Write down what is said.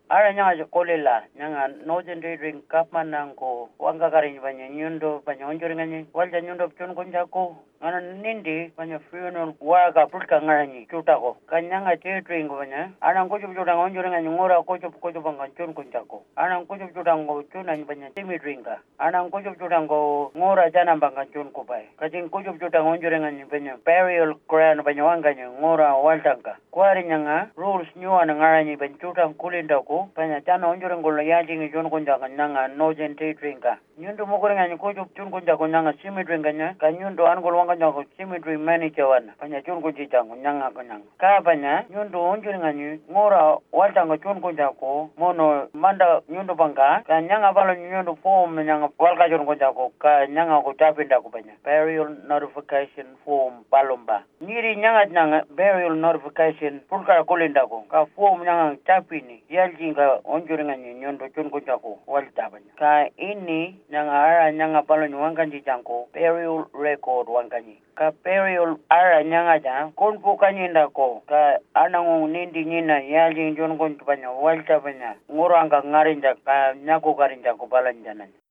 Ara nyanga kolila nyanga Northern Trading Kapman nango wanga karin banya nyundo banya onjoringani walja nyundo pchon kunjako ana nindi banya funeral waga pulka ngani chutako kanyanga trading banya ana ngojo pchota onjoringani ngora kojo banga chon kunjako ana ngojo pchota ngo chuna banya timi dringa ana ngojo pchota ngo ngora jana banga chon kubai kajin ngojo pchota onjoringani banya burial ground banya wanga ngora waltanga kwari nyanga rules nyuana ngani banya chuta kulindako banya jana onjoringolo yaji chon kunjaka nyanga Northern Trading nyundo mokorenga kojo chon kunjako nyanga simi dringa kanyundo angolo wanga nyako cemetery manager wana panya chon kunji chango nyanga kanyang ka panya nyundo onjoringa ngora waltanga chon kunjako mono manda nyundo banga ka nyanga balo nyundo form nyanga walka chon kunjako ka nyanga ko tapinda ko panya burial notification form palomba niri nyanga burial notification pulka kolinda ko ka form nyanga tapini yaljinga onjoringa nyundo chon kunjako walta panya ka ini nyanga balo nyanga chango burial record wangani ka burial ara nyanga ja konpo kanyinda ko ka anangu nindi nyina yali njon kon panya walta panya ngoranga ngarinja ka nyako karinja ko balanjana